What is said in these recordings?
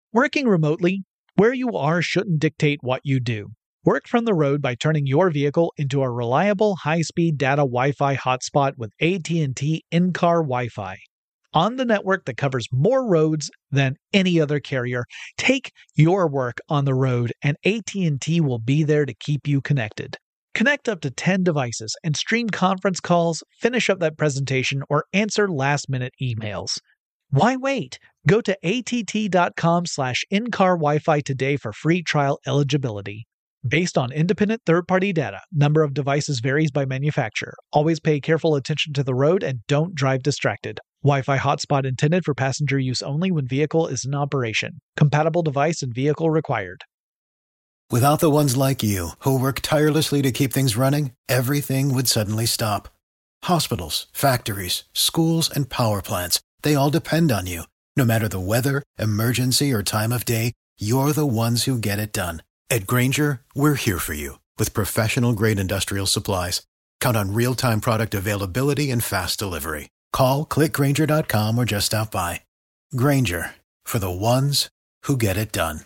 Working remotely, where you are shouldn't dictate what you do. Work from the road by turning your vehicle into a reliable high-speed data Wi-Fi hotspot with AT&T in-car Wi-Fi. On the network that covers more roads than any other carrier, take your work on the road and AT&T will be there to keep you connected. Connect up to 10 devices and stream conference calls, finish up that presentation, or answer last-minute emails. Why wait? Go to att.com/in-car Wi-Fi today for free trial eligibility. Based on independent third-party data, number of devices varies by manufacturer. Always pay careful attention to the road and don't drive distracted. Wi-Fi hotspot intended for passenger use only when vehicle is in operation. Compatible device and vehicle required. Without the ones like you, who work tirelessly to keep things running, everything would suddenly stop. Hospitals, factories, schools, and power plants, they all depend on you. No matter the weather, emergency, or time of day, you're the ones who get it done. At Grainger, we're here for you with professional-grade industrial supplies. Count on real-time product availability and fast delivery. Call, click Grainger.com, or just stop by. Grainger, for the ones who get it done.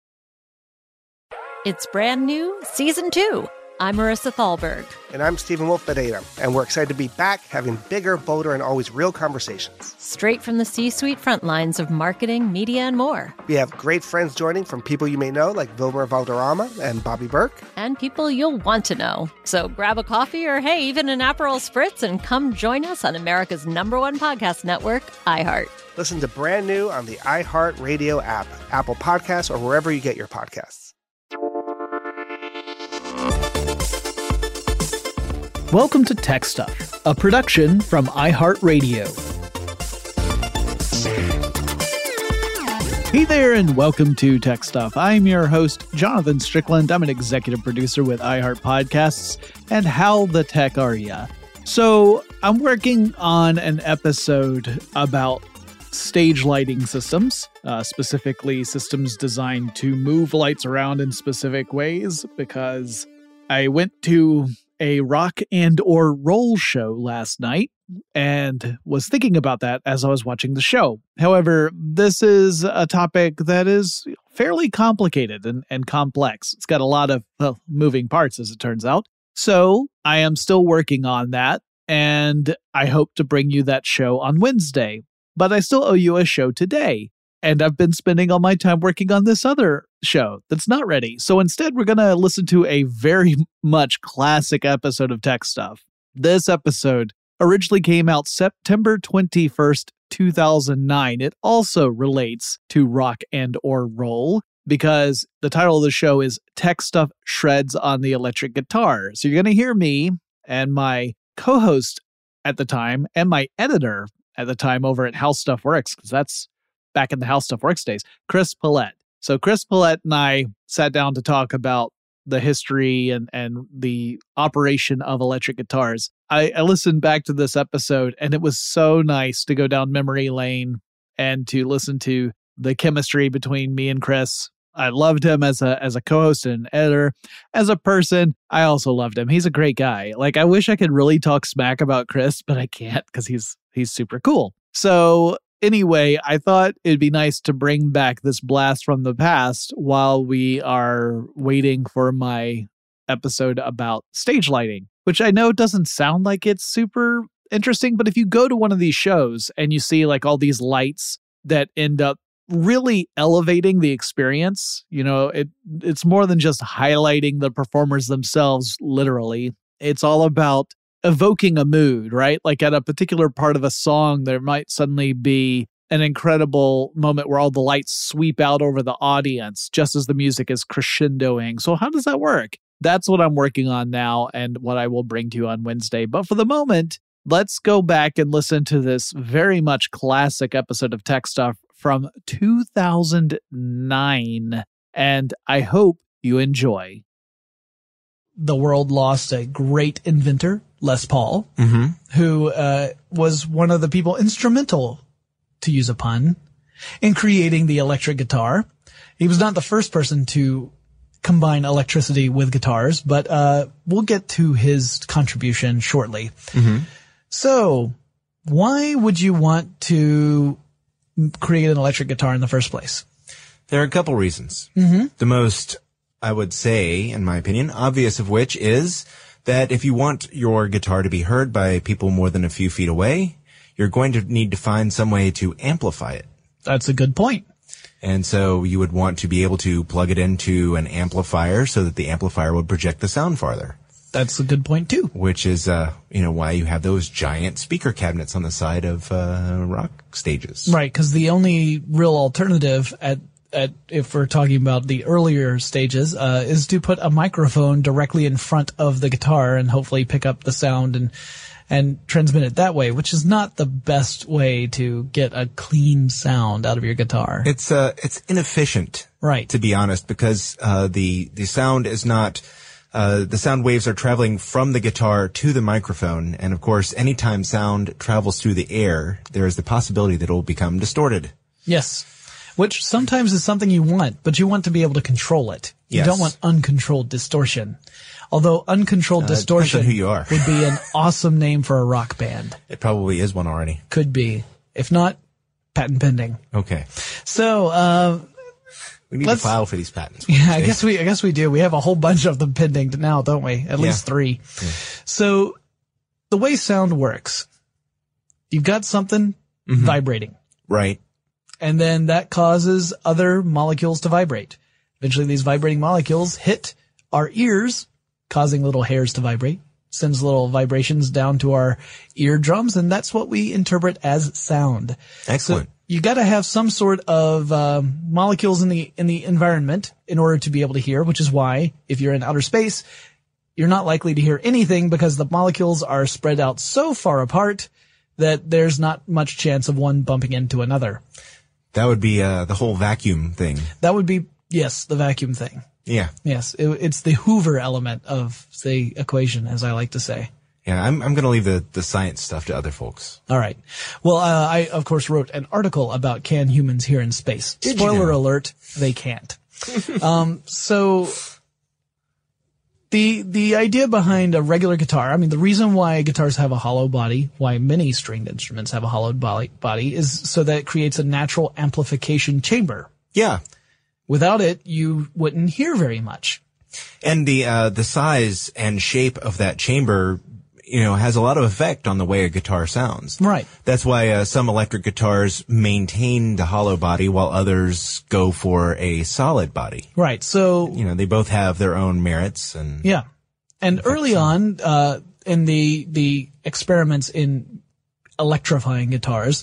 It's brand new, Season 2. I'm Marissa Thalberg. And I'm Stephen Wolf Pereira. And we're excited to be back having bigger, bolder, and always real conversations. Straight from the C-suite front lines of marketing, media, and more. We have great friends joining from people you may know, like Wilmer Valderrama and Bobby Burke. And people you'll want to know. So grab a coffee or, hey, even an Aperol Spritz and come join us on America's #1 podcast network, iHeart. Listen to Brand New on the iHeart Radio app, Apple Podcasts, or wherever you get your podcasts. Welcome to Tech Stuff, a production from iHeartRadio. Hey there, and welcome to Tech Stuff. I'm your host, Jonathan Strickland. I'm an executive producer with iHeart Podcasts. And how the tech are ya? So I'm working on an episode about stage lighting systems, specifically systems designed to move lights around in specific ways, because I went to a rock and or roll show last night and was thinking about that as I was watching the show. However, this is a topic that is fairly complicated and complex. It's got a lot of moving parts, as it turns out. So I am still working on that, and I hope to bring you that show on Wednesday. But I still owe you a show today. And I've been spending all my time working on this other show that's not ready. So instead, we're going to listen to a very much classic episode of Tech Stuff. This episode originally came out September 21st, 2009. It also relates to rock and or roll because the title of the show is Tech Stuff Shreds on the Electric Guitar. So you're going to hear me and my co-host at the time and my editor at the time over at How Stuff Works, because that's back in the How Stuff Works days, Chris Pollette. So Chris Pollette and I sat down to talk about the history and the operation of electric guitars. I listened back to this episode, and it was so nice to go down memory lane and to listen to the chemistry between me and Chris. I loved him as a co-host and editor. As a person, I also loved him. He's a great guy. Like, I wish I could really talk smack about Chris, but I can't because he's super cool. So anyway, I thought it'd be nice to bring back this blast from the past while we are waiting for my episode about stage lighting, which I know doesn't sound like it's super interesting, but if you go to one of these shows and you see like all these lights that end up really elevating the experience, you know, it's more than just highlighting the performers themselves, literally. It's all about evoking a mood, right? Like at a particular part of a song, there might suddenly be an incredible moment where all the lights sweep out over the audience just as the music is crescendoing. So how does that work? That's what I'm working on now and what I will bring to you on Wednesday. But for the moment, let's go back and listen to this very much classic episode of Tech Stuff from 2009. And I hope you enjoy. The world lost a great inventor, Les Paul, who was one of the people instrumental, to use a pun, in creating the electric guitar. He was not the first person to combine electricity with guitars, but we'll get to his contribution shortly. So, why would you want to create an electric guitar in the first place? There are a couple reasons. The most, I would say, in my opinion, obvious of which is that if you want your guitar to be heard by people more than a few feet away, you're going to need to find some way to amplify it. That's a good point. And so you would want to be able to plug it into an amplifier so that the amplifier would project the sound farther. That's a good point too. Which is, why you have those giant speaker cabinets on the side of rock stages. Right, because the only real alternative at if we're talking about the earlier stages, is to put a microphone directly in front of the guitar and hopefully pick up the sound and transmit it that way, which is not the best way to get a clean sound out of your guitar. It's inefficient. Right. To be honest, because, the sound is not, the sound waves are traveling from the guitar to the microphone. And of course, anytime sound travels through the air, there is the possibility that it will become distorted. Yes. Which sometimes is something you want, but you want to be able to control it. You Yes. don't want uncontrolled distortion. Although uncontrolled distortion depends on who you are. would be an awesome name for a rock band. It probably is one already. Could be. If not, patent pending. Okay. So, We need to file for these patents. yeah, I guess we do. We have a whole bunch of them pending now, don't we? At least 3. Yeah. So the way sound works, you've got something vibrating. Right. And then that causes other molecules to vibrate. Eventually these vibrating molecules hit our ears, causing little hairs to vibrate, sends little vibrations down to our eardrums, and that's what we interpret as sound. Excellent. So you gotta have some sort of, molecules in the environment in order to be able to hear, which is why if you're in outer space, you're not likely to hear anything because the molecules are spread out so far apart that there's not much chance of one bumping into another. That would be, the whole vacuum thing. That would be, yes, the vacuum thing. Yeah. Yes, it's the Hoover element of the equation, as I like to say. Yeah, I'm going to leave the science stuff to other folks. All right. Well, I, of course, wrote an article about can humans hear in space. Did you Spoiler know? alert, they can't. So the idea behind a regular guitar, I mean, the reason why guitars have a hollow body, why many stringed instruments have a hollowed body is so that it creates a natural amplification chamber. Yeah. Without it, you wouldn't hear very much. And the size and shape of that chamber, has a lot of effect on the way a guitar sounds. Right. That's why some electric guitars maintain the hollow body while others go for a solid body. Right. So, They both have their own merits and yeah. And early on, in the experiments in electrifying guitars,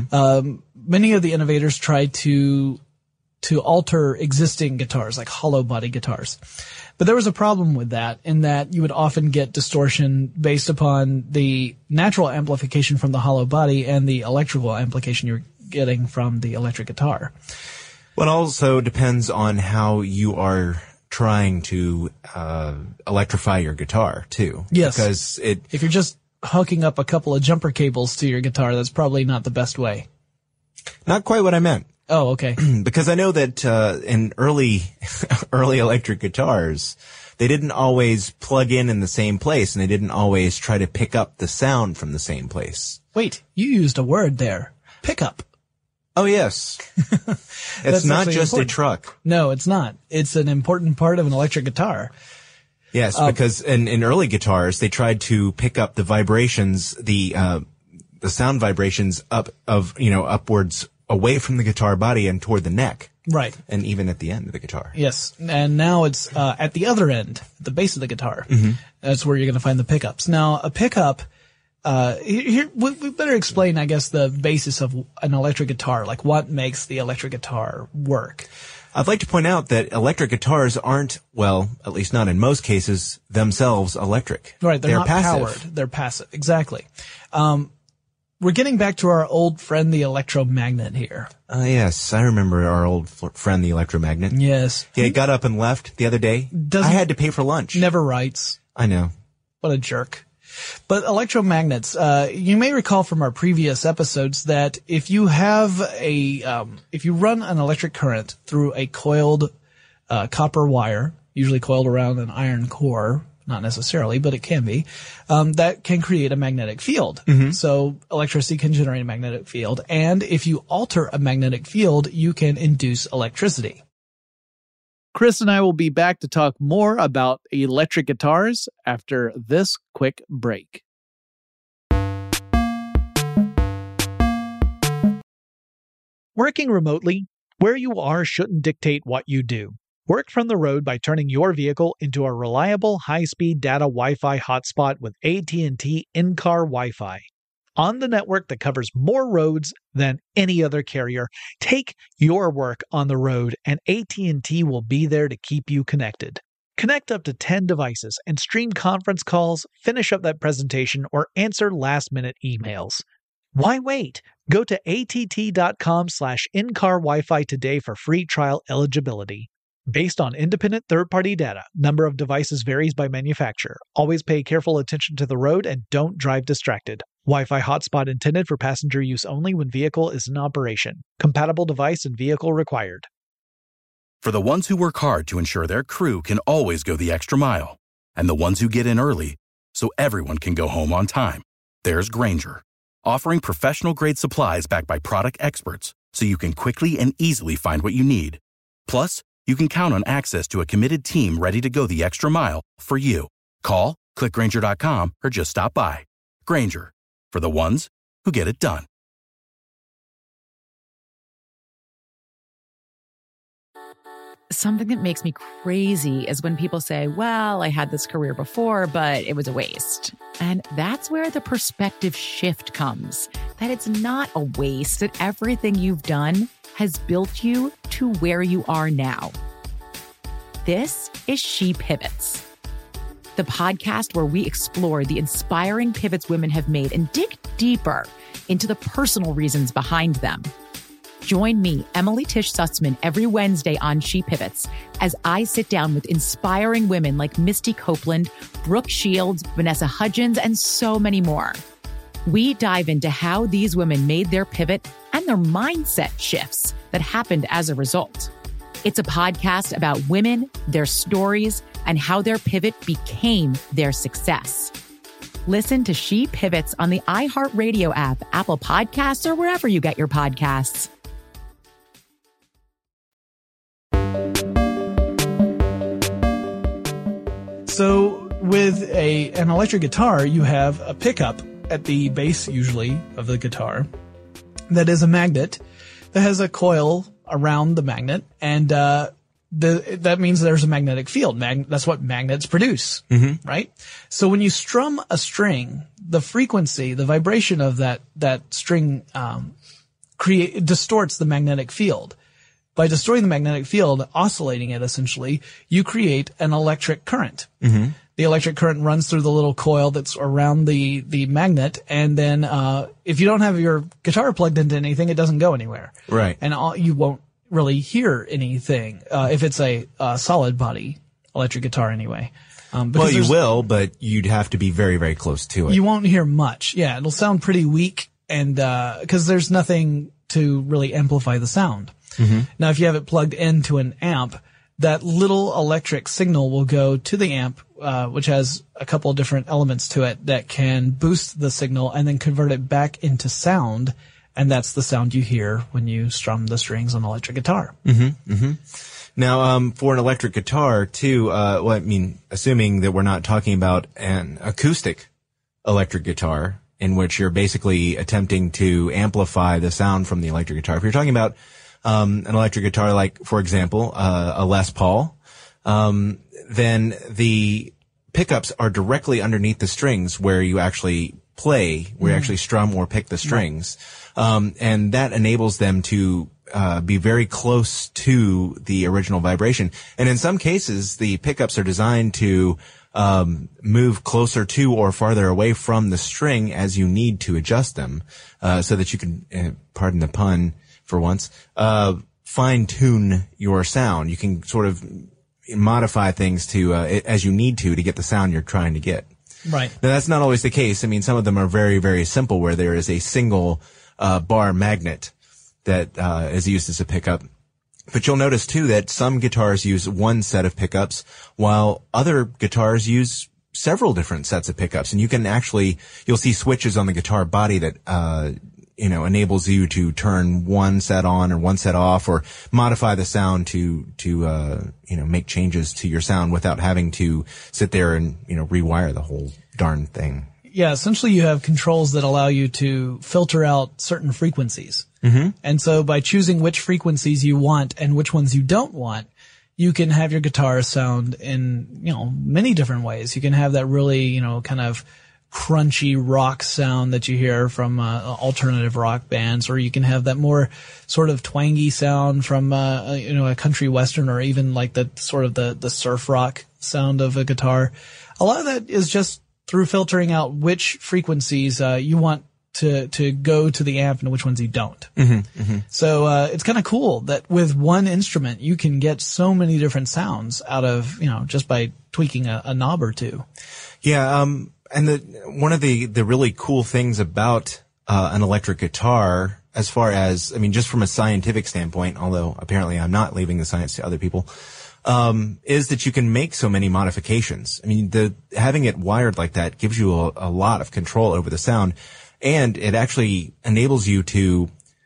many of the innovators tried to alter existing guitars, like hollow body guitars. But there was a problem with that in that you would often get distortion based upon the natural amplification from the hollow body and the electrical amplification you're getting from the electric guitar. Well, it also depends on how you are trying to electrify your guitar too. Yes. Because if you're just hooking up a couple of jumper cables to your guitar, that's probably not the best way. Not quite what I meant. Oh, okay. Because I know that in early electric guitars, they didn't always plug in the same place, and they didn't always try to pick up the sound from the same place. Wait, you used a word there. Pickup. Oh, yes. It's not just important. a truck. No, it's not. It's an important part of an electric guitar. Yes, because in early guitars, they tried to pick up the vibrations, the sound vibrations upwards away from the guitar body and toward the neck. Right. And even at the end of the guitar. Yes. And now it's at the other end, the base of the guitar. That's where you're going to find the pickups. Now, a pickup, here we better explain, I guess, the basis of an electric guitar, like what makes the electric guitar work. I'd like to point out that electric guitars aren't, well, at least not in most cases, themselves electric. Right. They're not passive. powered. They're passive. Exactly. We're getting back to our old friend, the electromagnet here. Yes, I remember our old friend, the electromagnet. Yes. Yeah, he got up and left the other day. I had to pay for lunch. Never writes. I know. What a jerk. But electromagnets, you may recall from our previous episodes that if you have if you run an electric current through a coiled, copper wire, usually coiled around an iron core, not necessarily, but it can be, that can create a magnetic field. So electricity can generate a magnetic field. And if you alter a magnetic field, you can induce electricity. Chris and I will be back to talk more about electric guitars after this quick break. Working remotely, where you are shouldn't dictate what you do. Work from the road by turning your vehicle into a reliable high-speed data Wi-Fi hotspot with AT&T in-car Wi-Fi. On the network that covers more roads than any other carrier, take your work on the road and AT&T will be there to keep you connected. Connect up to 10 devices and stream conference calls, finish up that presentation, or answer last-minute emails. Why wait? Go to att.com/in-car Wi-Fi today for free trial eligibility. Based on independent third-party data, number of devices varies by manufacturer. Always pay careful attention to the road and don't drive distracted. Wi-Fi hotspot intended for passenger use only when vehicle is in operation. Compatible device and vehicle required. For the ones who work hard to ensure their crew can always go the extra mile, and the ones who get in early so everyone can go home on time, there's Grainger, offering professional-grade supplies backed by product experts so you can quickly and easily find what you need. Plus, you can count on access to a committed team ready to go the extra mile for you. Call, click Grainger.com, or just stop by. Grainger, for the ones who get it done. Something that makes me crazy is when people say, well, I had this career before, but it was a waste. And that's where the perspective shift comes, that it's not a waste, that everything you've done has built you to where you are now. This is She Pivots, the podcast where we explore the inspiring pivots women have made and dig deeper into the personal reasons behind them. Join me, Emily Tish Sussman, every Wednesday on She Pivots as I sit down with inspiring women like Misty Copeland, Brooke Shields, Vanessa Hudgens, and so many more. We dive into how these women made their pivot and their mindset shifts that happened as a result. It's a podcast about women, their stories, and how their pivot became their success. Listen to She Pivots on the iHeartRadio app, Apple Podcasts, or wherever you get your podcasts. So with an electric guitar, you have a pickup at the base, usually, of the guitar that is a magnet that has a coil around the magnet, and that means there's a magnetic field. That's what magnets produce, right? So when you strum a string, the frequency, the vibration of that string distorts the magnetic field. By destroying the magnetic field, oscillating it essentially, you create an electric current. The electric current runs through the little coil that's around the magnet, and then if you don't have your guitar plugged into anything, it doesn't go anywhere. Right. And you won't really hear anything if it's a solid body electric guitar anyway. Well, you will, but you'd have to be very, very close to it. You won't hear much. Yeah, it'll sound pretty weak, and because there's nothing to really amplify the sound. Now, if you have it plugged into an amp, that little electric signal will go to the amp, which has a couple of different elements to it that can boost the signal and then convert it back into sound. And that's the sound you hear when you strum the strings on an electric guitar. Now, for an electric guitar too, assuming that we're not talking about an acoustic electric guitar in which you're basically attempting to amplify the sound from the electric guitar. If you're talking about an electric guitar, like, for example, a Les Paul, then the pickups are directly underneath the strings where you actually play, where you actually strum or pick the strings. And that enables them to be very close to the original vibration. And in some cases, the pickups are designed to move closer to or farther away from the string as you need to adjust them, so that you can, pardon the pun, for once, fine-tune your sound. You can sort of modify things to as you need to get the sound you're trying to get. Right. Now, that's not always the case. I mean, some of them are very, very simple, where there is a single bar magnet that is used as a pickup. But you'll notice, too, that some guitars use one set of pickups, while other guitars use several different sets of pickups, and you'll see switches on the guitar body that, enables you to turn one set on or one set off, or modify the sound to make changes to your sound without having to sit there and, rewire the whole darn thing. Yeah, essentially you have controls that allow you to filter out certain frequencies. Mm-hmm. And so by choosing which frequencies you want and which ones you don't want, you can have your guitar sound in, many different ways. You can have that really, kind of crunchy rock sound that you hear from alternative rock bands, or you can have that more sort of twangy sound from a country western, or even like the sort of the surf rock sound of a guitar. A lot of that is just through filtering out which frequencies you want to go to the amp and which ones you don't. Mm-hmm, mm-hmm. So it's kind of cool that with one instrument you can get so many different sounds out of, just by tweaking a knob or two. Yeah, and one of the really cool things about an electric guitar, as far as, just from a scientific standpoint, although apparently I'm not leaving the science to other people, is that you can make so many modifications. Having it wired like that gives you a lot of control over the sound, and it actually enables you to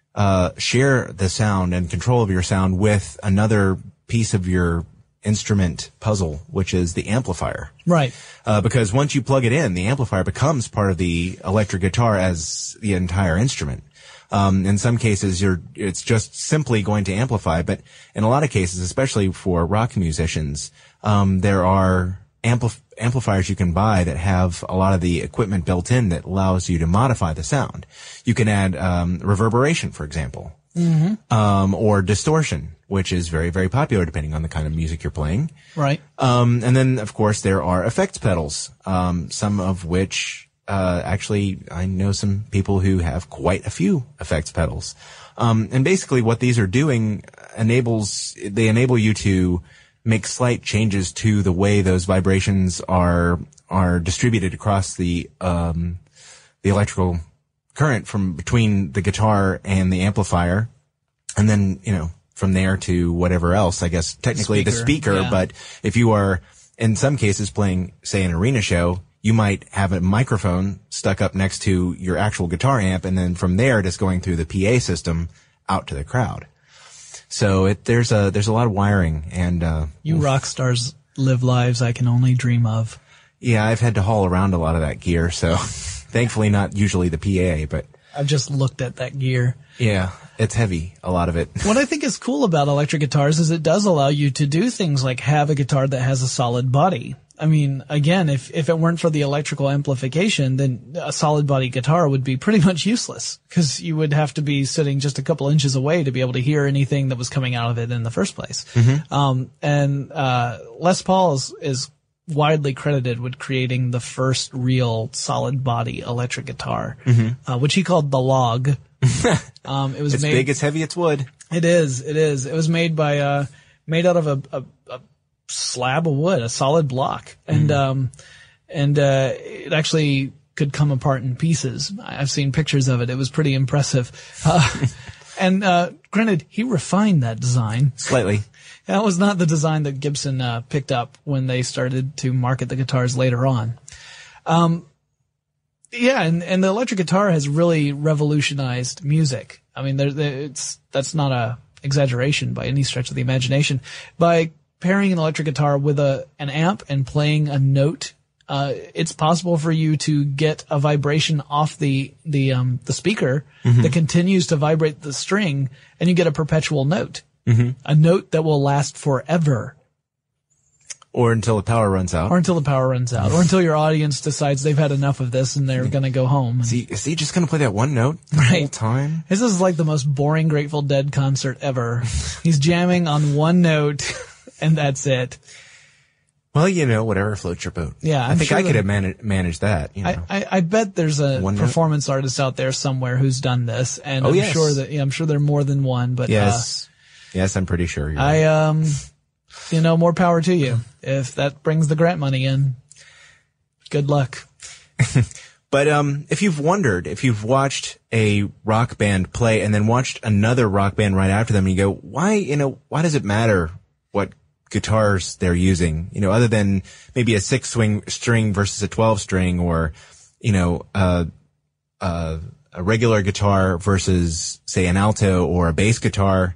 share the sound and control of your sound with another piece of your instrument puzzle, which is the amplifier. Right. Because once you plug it in, the amplifier becomes part of the electric guitar as the entire instrument. In some cases, it's just simply going to amplify, but in a lot of cases, especially for rock musicians, there are amplifiers you can buy that have a lot of the equipment built in that allows you to modify the sound. You can add reverberation, for example, mm-hmm. Or distortion, which is very, very popular depending on the kind of music you're playing. Right. And then, of course, there are effects pedals, some of which actually, I know some people who have quite a few effects pedals. And basically what these are doing they enable you to make slight changes to the way those vibrations are distributed across the electrical current from between the guitar and the amplifier. And then, from there to whatever else, I guess technically the speaker. Yeah. But if you are in some cases playing, say, an arena show, you might have a microphone stuck up next to your actual guitar amp, and then from there just going through the PA system out to the crowd. So there's a lot of wiring, and you rock stars live lives I can only dream of. Yeah, I've had to haul around a lot of that gear, so thankfully not usually the PA, but I've just looked at that gear. Yeah, it's heavy, a lot of it. What I think is cool about electric guitars is it does allow you to do things like have a guitar that has a solid body. Again, if it weren't for the electrical amplification, then a solid body guitar would be pretty much useless, because you would have to be sitting just a couple inches away to be able to hear anything that was coming out of it in the first place. Mm-hmm. Les Paul is widely credited with creating the first real solid body electric guitar, mm-hmm. Which he called the Log. It was big, it's heavy, it's wood. It is. It was made out of a slab of wood, a solid block. And it actually could come apart in pieces. I've seen pictures of it. It was pretty impressive. And granted, he refined that design slightly. That was not the design that Gibson picked up when they started to market the guitars later on. Yeah, and the electric guitar has really revolutionized music. That's not a exaggeration by any stretch of the imagination. By pairing an electric guitar with an amp and playing a note, it's possible for you to get a vibration off the speaker mm-hmm. that continues to vibrate the string, and you get a perpetual note. Mm-hmm. A note that will last forever. Or until the power runs out. Or until your audience decides they've had enough of this and they're gonna go home. Is he just gonna play that one note the whole time? This is like the most boring Grateful Dead concert ever. He's jamming on one note, and that's it. Well, whatever floats your boat. Yeah, I think I could have managed that. I bet there's a performance artist out there somewhere who's done this, and I'm sure there are more than one. But yes, I'm pretty sure. You're right. More power to you. If that brings the grant money in, good luck. But if you've watched a rock band play and then watched another rock band right after them, and you go, why does it matter what guitars they're using, other than maybe a 6-string versus a 12-string, or, a regular guitar versus, say, an alto or a bass guitar.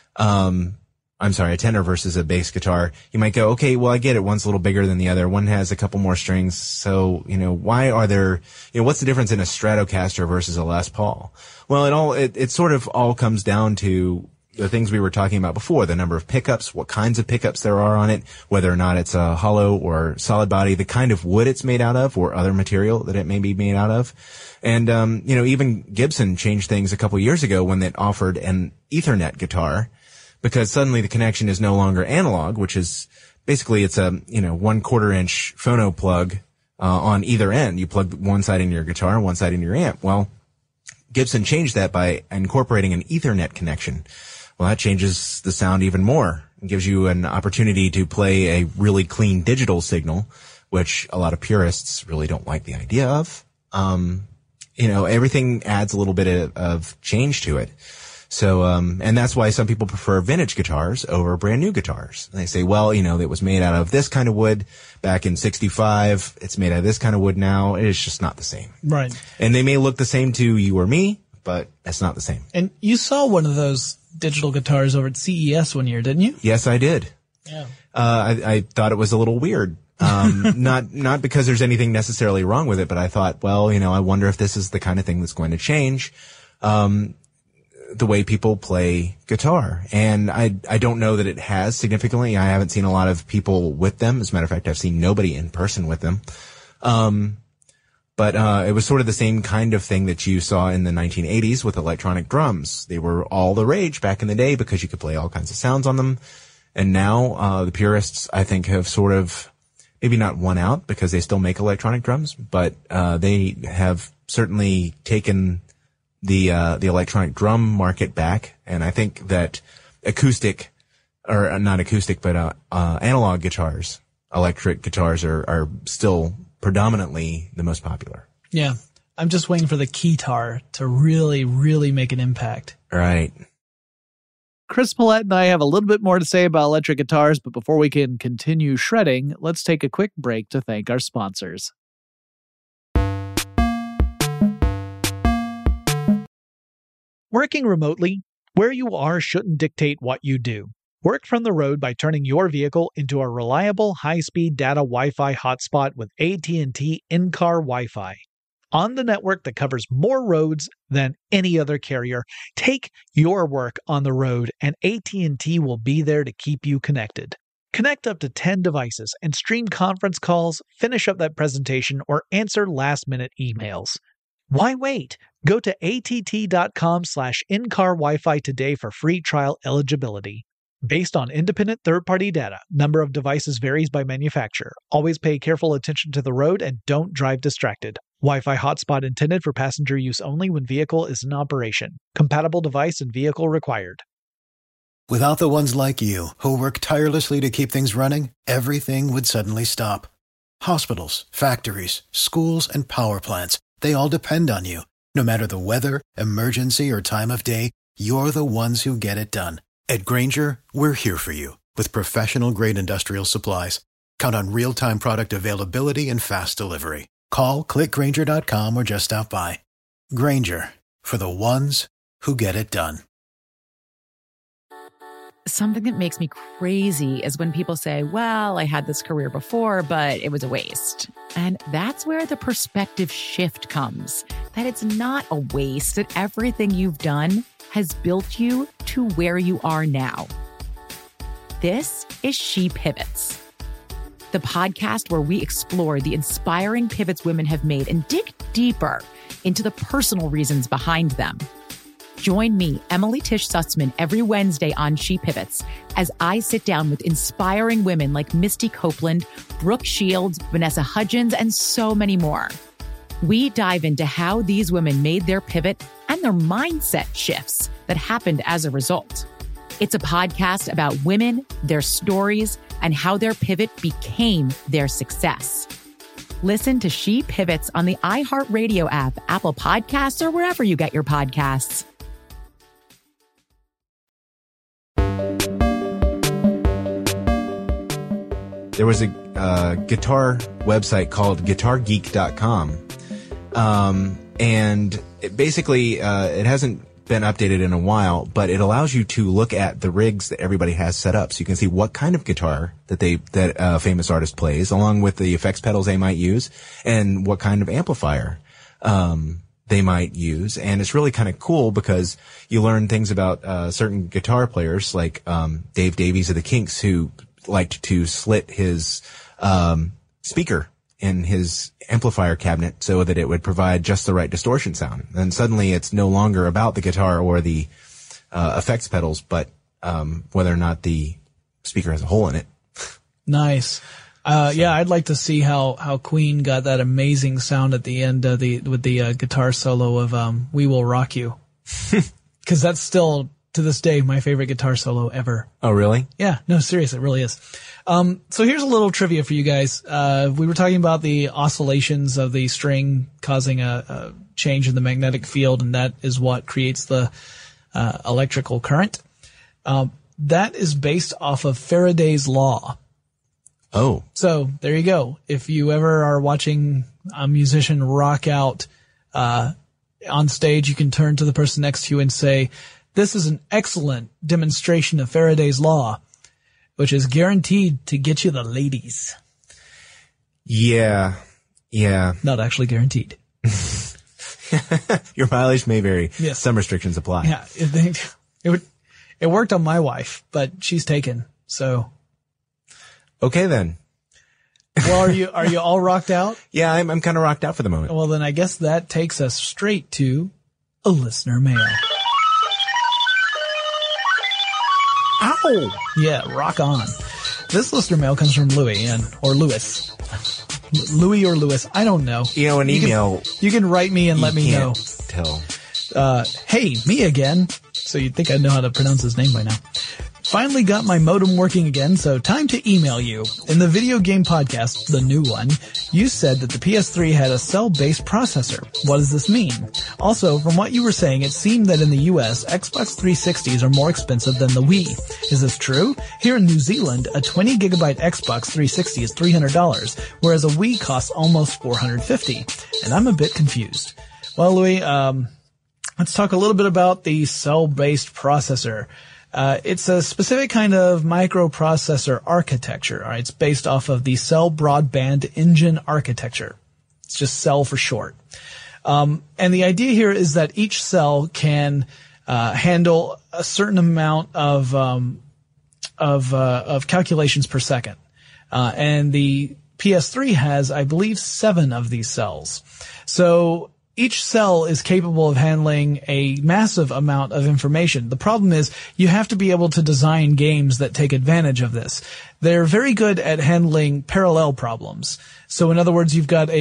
A tenor versus a bass guitar. You might go, okay, well, I get it. One's a little bigger than the other. One has a couple more strings. So, why are there, what's the difference in a Stratocaster versus a Les Paul? Well, it sort of all comes down to the things we were talking about before, the number of pickups, what kinds of pickups there are on it, whether or not it's a hollow or solid body, the kind of wood it's made out of or other material that it may be made out of. And, even Gibson changed things a couple years ago when it offered an Ethernet guitar, because suddenly the connection is no longer analog, which is basically it's a, 1/4 inch phono plug, on either end. You plug one side in your guitar, one side in your amp. Well, Gibson changed that by incorporating an Ethernet connection. Well, that changes the sound even more. It gives you an opportunity to play a really clean digital signal, which a lot of purists really don't like the idea of. Everything adds a little bit of change to it. So, and that's why some people prefer vintage guitars over brand new guitars. And they say, well, it was made out of this kind of wood back in 65. It's made out of this kind of wood now. It's just not the same. Right. And they may look the same to you or me, but it's not the same. And you saw one of those digital guitars over at CES one year, didn't you? Yes, I did. Yeah. I thought it was a little weird. Not because there's anything necessarily wrong with it, but I thought, well, I wonder if this is the kind of thing that's going to change, the way people play guitar. And I don't know that it has significantly. I haven't seen a lot of people with them. As a matter of fact, I've seen nobody in person with them. But it was sort of the same kind of thing that you saw in the 1980s with electronic drums. They were all the rage back in the day because you could play all kinds of sounds on them. And now, the purists, I think, have sort of maybe not won out because they still make electronic drums, but, they have certainly taken the electronic drum market back. And I think that analog guitars, electric guitars are still predominantly the most popular. Yeah. I'm just waiting for the keytar to really, really make an impact. Right. Chris Pollette and I have a little bit more to say about electric guitars, but before we can continue shredding, let's take a quick break to thank our sponsors. Working remotely, where you are shouldn't dictate what you do. Work from the road by turning your vehicle into a reliable high-speed data Wi-Fi hotspot with AT&T in-car Wi-Fi. On the network that covers more roads than any other carrier, take your work on the road and AT&T will be there to keep you connected. Connect up to 10 devices and stream conference calls, finish up that presentation, or answer last-minute emails. Why wait? Go to att.com/in-car Wi-Fi today for free trial eligibility. Based on independent third-party data, number of devices varies by manufacturer. Always pay careful attention to the road and don't drive distracted. Wi-Fi hotspot intended for passenger use only when vehicle is in operation. Compatible device and vehicle required. Without the ones like you, who work tirelessly to keep things running, everything would suddenly stop. Hospitals, factories, schools, and power plants, they all depend on you. No matter the weather, emergency, or time of day, you're the ones who get it done. At Grainger, we're here for you with professional-grade industrial supplies. Count on real-time product availability and fast delivery. Call, click Grainger.com, or just stop by. Grainger, for the ones who get it done. Something that makes me crazy is when people say, well, I had this career before, but it was a waste. And that's where the perspective shift comes. That it's not a waste, that everything you've done has built you to where you are now. This is She Pivots, the podcast where we explore the inspiring pivots women have made and dig deeper into the personal reasons behind them. Join me, Emily Tish Sussman, every Wednesday on She Pivots as I sit down with inspiring women like Misty Copeland, Brooke Shields, Vanessa Hudgens, and so many more. We dive into how these women made their pivot and their mindset shifts that happened as a result. It's a podcast about women, their stories, and how their pivot became their success. Listen to She Pivots on the iHeartRadio app, Apple Podcasts, or wherever you get your podcasts. there was a guitar website called GuitarGeek.com. And it basically, it hasn't been updated in a while, but it allows you to look at the rigs that everybody has set up, so you can see what kind of guitar that a famous artist plays, along with the effects pedals they might use, and what kind of amplifier they might use. And it's really kind of cool because you learn things about certain guitar players, like Dave Davies of the Kinks, who liked to slit his speaker in his amplifier cabinet so that it would provide just the right distortion sound. And suddenly it's no longer about the guitar or the effects pedals, but whether or not the speaker has a hole in it. Nice. Yeah, I'd like to see how Queen got that amazing sound at the end with the guitar solo of We Will Rock You. Because that's still, to this day, my favorite guitar solo ever. Oh, really? Yeah, no, seriously, it really is. So here's a little trivia for you guys. We were talking about the oscillations of the string causing a change in the magnetic field, and that is what creates the electrical current. That is based off of Faraday's law. Oh. So there you go. If you ever are watching a musician rock out on stage, you can turn to the person next to you and say, "This is an excellent demonstration of Faraday's law," which is guaranteed to get you the ladies. Yeah. Not actually guaranteed. Your mileage may vary. Yes. Some restrictions apply. Yeah. It worked on my wife, but she's taken. So. Okay then. Well, are you all rocked out? Yeah, I'm kind of rocked out for the moment. Well, then I guess that takes us straight to a listener mail. Ow! Yeah, rock on. This listener mail comes from Louis or Lewis. Louis or Lewis, I don't know. An email. You can write me and let me know. Tell. Hey, me again. So you'd think I'd know how to pronounce his name by now. Finally got my modem working again, so time to email you. In the video game podcast, the new one, you said that the PS3 had a cell-based processor. What does this mean? Also, from what you were saying, it seemed that in the US, Xbox 360s are more expensive than the Wii. Is this true? Here in New Zealand, a 20 gigabyte Xbox 360 is $300, whereas a Wii costs almost $450. And I'm a bit confused. Well, Louis, let's talk a little bit about the cell-based processor. It's a specific kind of microprocessor architecture. All right, it's based off of the Cell Broadband Engine architecture. It's just Cell for short. And the idea here is that each cell can handle a certain amount of calculations per second. And the PS3 has, I believe, 7 of these cells. So each cell is capable of handling a massive amount of information. The problem is you have to be able to design games that take advantage of this. They're very good at handling parallel problems. So in other words, you've got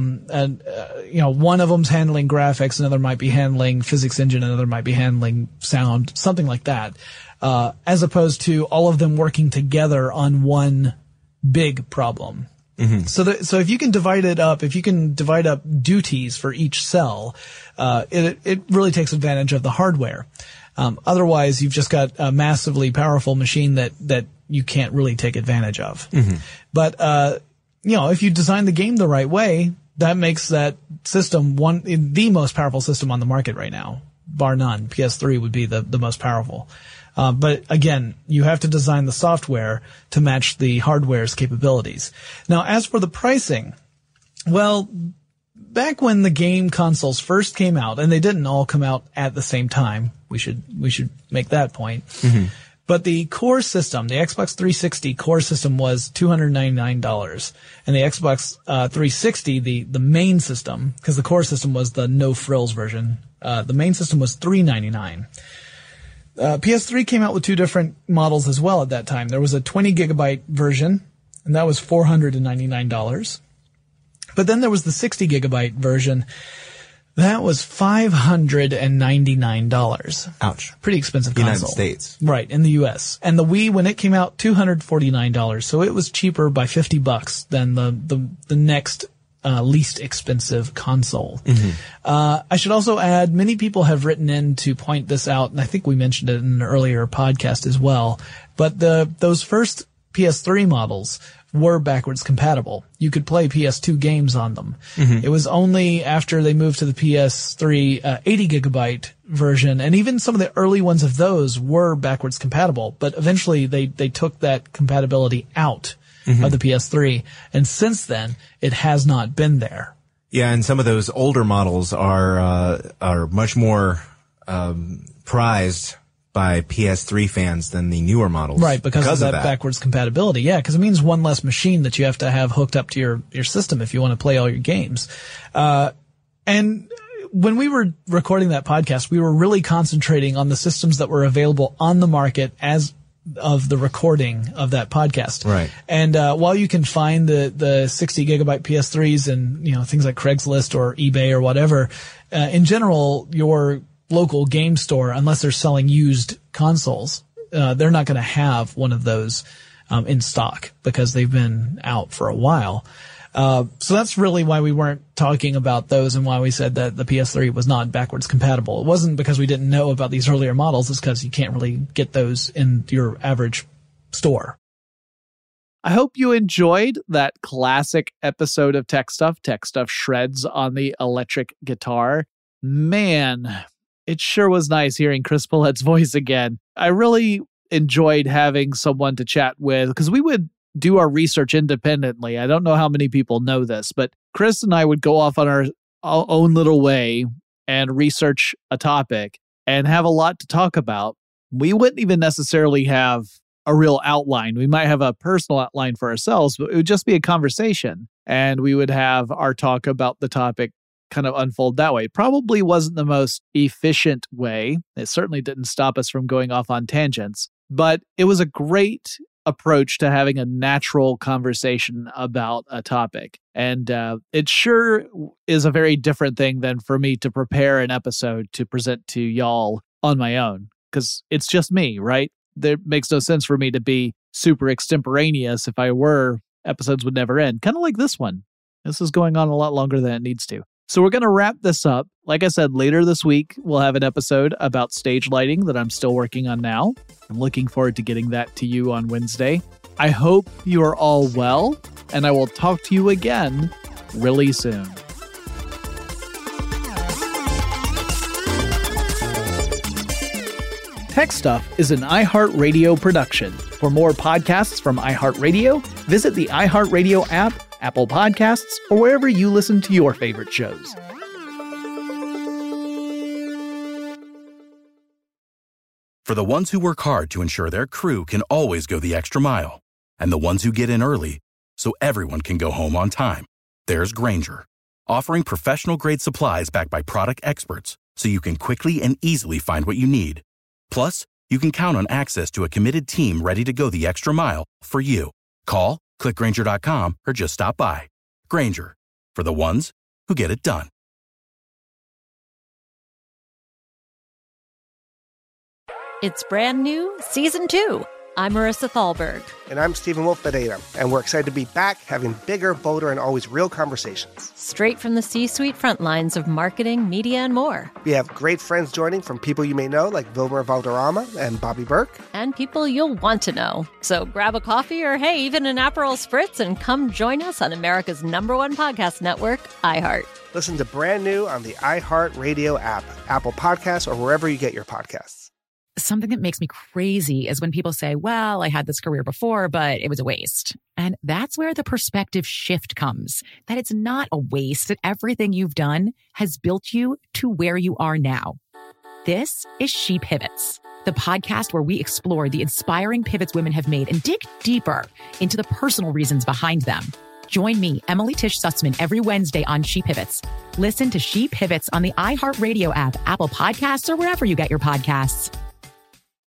one of them's handling graphics, another might be handling physics engine, another might be handling sound, something like that. As opposed to all of them working together on one big problem. Mm-hmm. So if you can divide it up, if you can divide up duties for each cell, it really takes advantage of the hardware. Otherwise, you've just got a massively powerful machine that you can't really take advantage of. Mm-hmm. But, if you design the game the right way, that makes that system the most powerful system on the market right now, bar none. PS3 would be the most powerful. But again, you have to design the software to match the hardware's capabilities. Now, as for the pricing, well, back when the game consoles first came out, and they didn't all come out at the same time, we should make that point. Mm-hmm. But the core system, the Xbox 360 core system was $299. And the Xbox 360, the main system, because the core system was the no frills version, the main system was $399. PS3 came out with 2 different models as well at that time. There was a 20 gigabyte version, and that was $499. But then there was the 60 gigabyte version. That was $599. Ouch. Pretty expensive console. United States. Right, in the US. And the Wii, when it came out, $249. So it was cheaper by $50 than the next least expensive console. Mm-hmm. I should also add, many people have written in to point this out, and I think we mentioned it in an earlier podcast as well, but those first PS3 models were backwards compatible. You could play PS2 games on them. It was only after they moved to the PS3 80 gigabyte version, and even some of the early ones of those were backwards compatible, but eventually they took that compatibility out of the PS3, and since then it has not been there. Yeah, and some of those older models are much more prized by PS3 fans than the newer models. Right, because of that backwards compatibility. Yeah, because it means one less machine that you have to have hooked up to your system if you want to play all your games. And when we were recording that podcast, we were really concentrating on the systems that were available on the market as of the recording of that podcast. Right. And while you can find the 60 gigabyte PS3s and, you know, things like Craigslist or eBay or whatever, in general, your local game store, unless they're selling used consoles, they're not going to have one of those in stock because they've been out for a while. So that's really why we weren't talking about those and why we said that the PS3 was not backwards compatible. It wasn't because we didn't know about these earlier models. It's because you can't really get those in your average store. I hope you enjoyed that classic episode of Tech Stuff. Tech Stuff shreds on the electric guitar. Man, it sure was nice hearing Chris Pollett's voice again. I really enjoyed having someone to chat with because we would do our research independently. I don't know how many people know this, but Chris and I would go off on our own little way and research a topic and have a lot to talk about. We wouldn't even necessarily have a real outline. We might have a personal outline for ourselves, but it would just be a conversation. And we would have our talk about the topic kind of unfold that way. It probably wasn't the most efficient way. It certainly didn't stop us from going off on tangents, but it was a great approach to having a natural conversation about a topic. And it sure is a very different thing than for me to prepare an episode to present to y'all on my own, because it's just me, right? There makes no sense for me to be super extemporaneous. If I were, episodes would never end. Kind of like this one. This is going on a lot longer than it needs to. So we're going to wrap this up. Like I said, later this week, we'll have an episode about stage lighting that I'm still working on now. I'm looking forward to getting that to you on Wednesday. I hope you are all well, and I will talk to you again really soon. Tech Stuff is an iHeartRadio production. For more podcasts from iHeartRadio, visit the iHeartRadio app, Apple Podcasts, or wherever you listen to your favorite shows. For the ones who work hard to ensure their crew can always go the extra mile, and the ones who get in early so everyone can go home on time, there's Grainger, offering professional-grade supplies backed by product experts so you can quickly and easily find what you need. Plus, you can count on access to a committed team ready to go the extra mile for you. Call, click Grainger.com, or just stop by. Grainger, for the ones who get it done. It's brand new, Season 2. I'm Marissa Thalberg. And I'm Stephen Wolf Pereira, and we're excited to be back having bigger, bolder, and always real conversations. Straight from the C-suite front lines of marketing, media, and more. We have great friends joining from people you may know, like Wilmer Valderrama and Bobby Burke. And people you'll want to know. So grab a coffee or, hey, even an Aperol Spritz and come join us on America's #1 podcast network, iHeart. Listen to Brand New on the iHeartRadio app, Apple Podcasts, or wherever you get your podcasts. Something that makes me crazy is when people say, well, I had this career before, but it was a waste. And that's where the perspective shift comes, that it's not a waste, that everything you've done has built you to where you are now. This is She Pivots, the podcast where we explore the inspiring pivots women have made and dig deeper into the personal reasons behind them. Join me, Emily Tish Sussman, every Wednesday on She Pivots. Listen to She Pivots on the iHeartRadio app, Apple Podcasts, or wherever you get your podcasts.